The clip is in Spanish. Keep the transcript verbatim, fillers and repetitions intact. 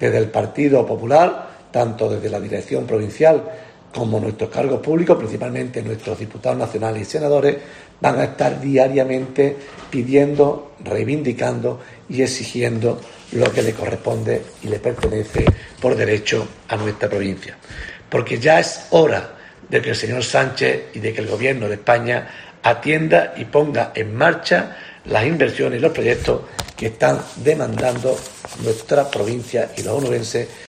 desde el Partido Popular, tanto desde la dirección provincial como nuestros cargos públicos, principalmente nuestros diputados nacionales y senadores, van a estar diariamente pidiendo, reivindicando y exigiendo lo que le corresponde y le pertenece por derecho a nuestra provincia. Porque ya es hora de que el señor Sánchez y de que el Gobierno de España atienda y ponga en marcha las inversiones y los proyectos que están demandando nuestra provincia y los onubenses